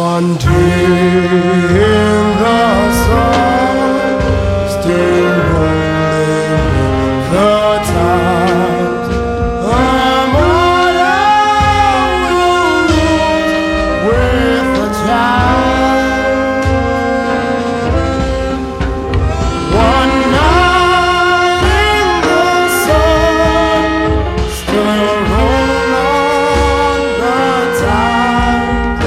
One day in the sun, still rolling the tides. I'm all alone with the tide. One night in the sun, still rolling on the tide.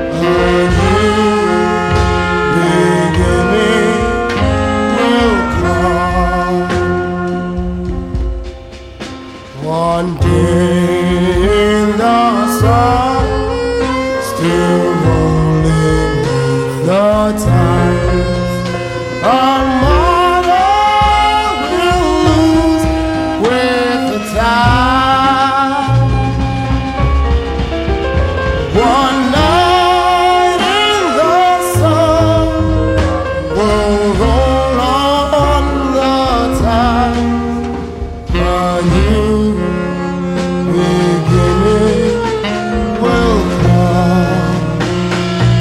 One day in the sun, still rolling with the tide.